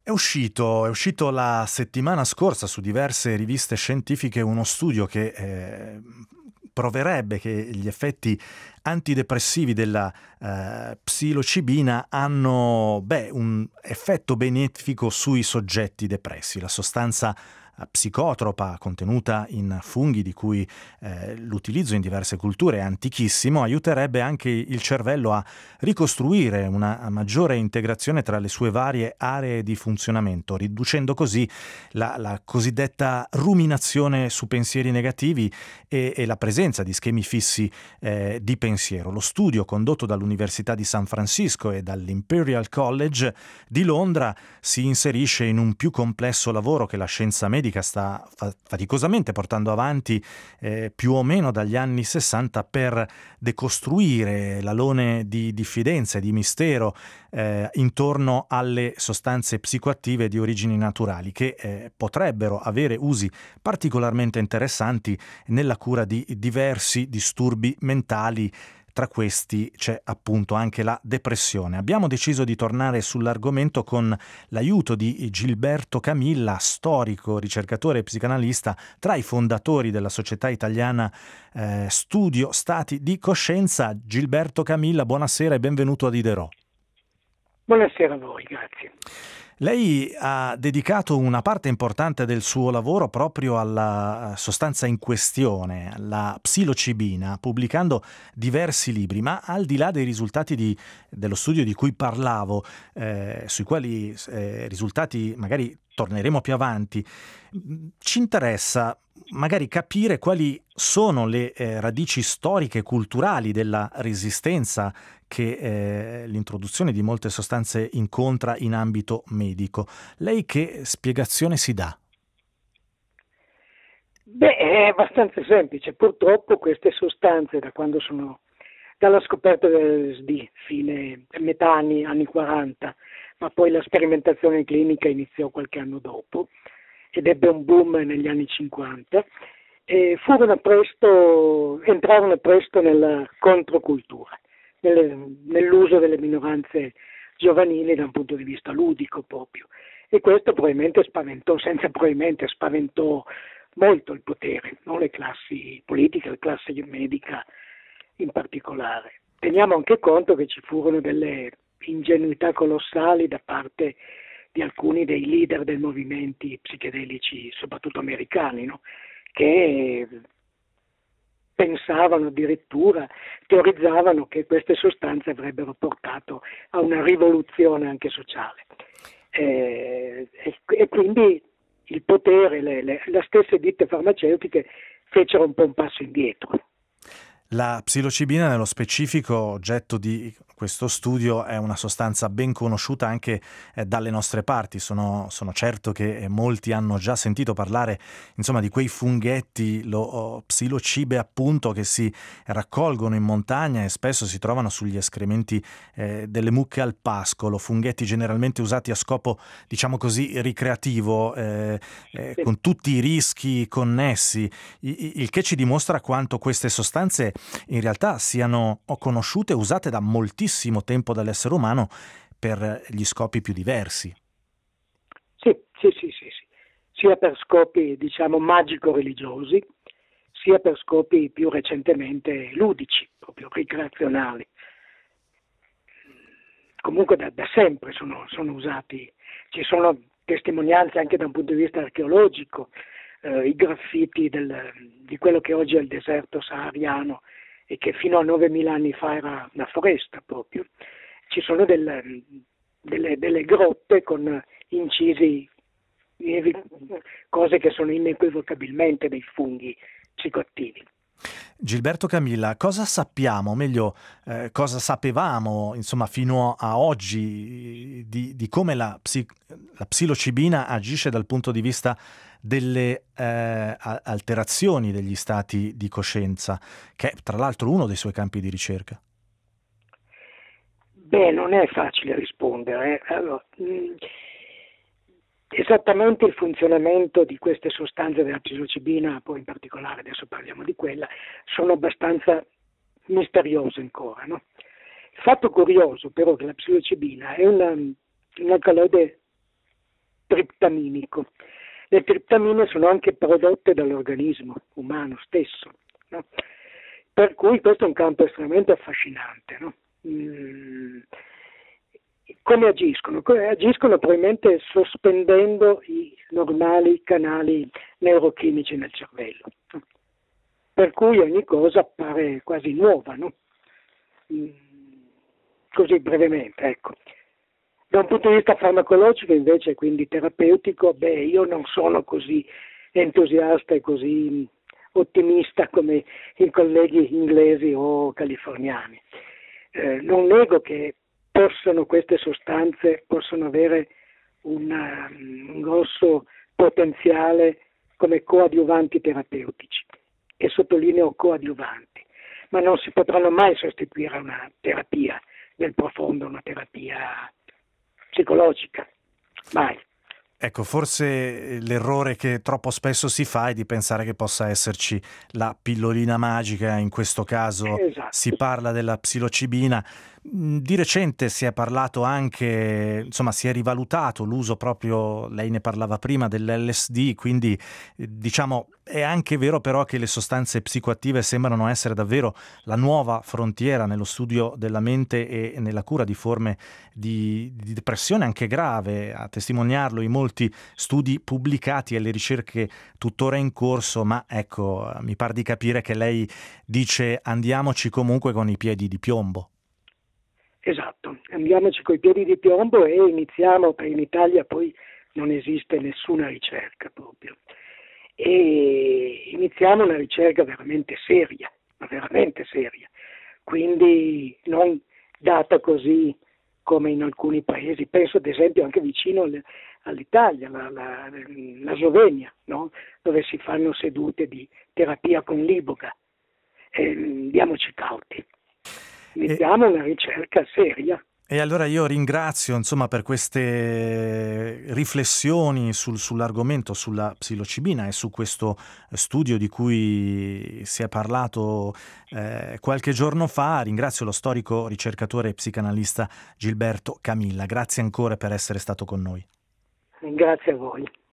È uscito la settimana scorsa su diverse riviste scientifiche uno studio che proverebbe che gli effetti antidepressivi della psilocibina hanno un effetto benefico sui soggetti depressi. La sostanza psicotropa contenuta in funghi di cui l'utilizzo in diverse culture è antichissimo, aiuterebbe anche il cervello a ricostruire una maggiore integrazione tra le sue varie aree di funzionamento, riducendo così la cosiddetta ruminazione su pensieri negativi e la presenza di schemi fissi di pensiero. Lo studio condotto dall'Università di San Francisco e dall'Imperial College di Londra si inserisce in un più complesso lavoro che la scienza medica sta faticosamente portando avanti più o meno dagli anni 60 per decostruire l'alone di diffidenza e di mistero intorno alle sostanze psicoattive di origini naturali che potrebbero avere usi particolarmente interessanti nella cura di diversi disturbi mentali. Tra questi c'è appunto anche la depressione. Abbiamo deciso di tornare sull'argomento con l'aiuto di Gilberto Camilla, storico, ricercatore e psicanalista, tra i fondatori della Società Italiana Studio Stati di Coscienza. Gilberto Camilla, buonasera e benvenuto a Diderot. Buonasera a voi, grazie. Lei ha dedicato una parte importante del suo lavoro proprio alla sostanza in questione, la psilocibina, pubblicando diversi libri, ma al di là dei risultati dello studio di cui parlavo, sui quali risultati magari torneremo più avanti, ci interessa magari capire quali sono le radici storiche e culturali della resistenza che l'introduzione di molte sostanze incontra in ambito medico. Lei che spiegazione si dà? È abbastanza semplice. Purtroppo queste sostanze, dalla scoperta di metà anni 40, ma poi la sperimentazione clinica iniziò qualche anno dopo ed ebbe un boom negli anni 50, e entrarono presto nella controcultura, nell'uso delle minoranze giovanili da un punto di vista ludico proprio, e questo spaventò molto il potere, non le classi politiche, la classe medica in particolare. Teniamo anche conto che ci furono delle ingenuità colossali da parte di alcuni dei leader dei movimenti psichedelici, soprattutto americani, no? Che pensavano addirittura, teorizzavano che queste sostanze avrebbero portato a una rivoluzione anche sociale. E quindi il potere, le stesse ditte farmaceutiche fecero un po' un passo indietro. La psilocibina, nello specifico, oggetto di questo studio, è una sostanza ben conosciuta anche dalle nostre parti. Sono certo che molti hanno già sentito parlare, insomma, di quei funghetti, lo psilocibe appunto, che si raccolgono in montagna e spesso si trovano sugli escrementi delle mucche al pascolo, funghetti generalmente usati a scopo, diciamo così, ricreativo, con tutti i rischi connessi, il che ci dimostra quanto queste sostanze in realtà siano conosciute e usate da moltissimo tempo dall'essere umano per gli scopi più diversi. Sì. Sia per scopi, diciamo, magico-religiosi, sia per scopi più recentemente ludici, proprio ricreazionali. Comunque da sempre sono usati. Ci sono testimonianze anche da un punto di vista archeologico, i graffiti di quello che oggi è il deserto sahariano e che fino a 9.000 anni fa era una foresta proprio. Ci sono delle grotte con incisi cose che sono inequivocabilmente dei funghi psicoattivi. Gilberto Camilla, cosa sappiamo, meglio, cosa sapevamo, insomma, fino a oggi di come la psilocibina agisce dal punto di vista delle alterazioni degli stati di coscienza, che è tra l'altro uno dei suoi campi di ricerca? Non è facile rispondere. Allora, esattamente il funzionamento di queste sostanze della psilocibina, poi in particolare adesso parliamo di quella, sono abbastanza misteriose ancora, no? Il fatto curioso però che la psilocibina è un alcaloide triptaminico. Le triptamine sono anche prodotte dall'organismo umano stesso, no? Per cui questo è un campo estremamente affascinante, no? Come agiscono? Agiscono probabilmente sospendendo i normali canali neurochimici nel cervello, no? Per cui ogni cosa appare quasi nuova, no? Così brevemente, ecco. Da un punto di vista farmacologico invece, quindi terapeutico, io non sono così entusiasta e così ottimista come i colleghi inglesi o californiani. Non nego che queste sostanze possono avere un grosso potenziale come coadiuvanti terapeutici, e sottolineo coadiuvanti, ma non si potranno mai sostituire a una terapia nel profondo, una terapia psicologica, mai. Ecco, forse l'errore che troppo spesso si fa è di pensare che possa esserci la pillolina magica, in questo caso Esatto. si parla della psilocibina. Di recente si è parlato anche, insomma, si è rivalutato l'uso proprio, lei ne parlava prima, dell'LSD, quindi diciamo è anche vero però che le sostanze psicoattive sembrano essere davvero la nuova frontiera nello studio della mente e nella cura di forme di depressione anche grave, a testimoniarlo i molti studi pubblicati e le ricerche tuttora in corso, ma ecco, mi par di capire che lei dice andiamoci comunque con i piedi di piombo. Esatto, andiamoci coi piedi di piombo e iniziamo, perché in Italia poi non esiste nessuna ricerca proprio, e iniziamo una ricerca veramente seria, ma veramente seria, quindi non data così come in alcuni paesi, penso ad esempio anche vicino all'Italia, la Slovenia, no? Dove si fanno sedute di terapia con l'iboga. Diamoci cauti. Iniziamo una ricerca seria. E allora io ringrazio insomma per queste riflessioni sull'argomento, sulla psilocibina e su questo studio di cui si è parlato qualche giorno fa. Ringrazio lo storico ricercatore e psicanalista Gilberto Camilla. Grazie ancora per essere stato con noi. Grazie a voi.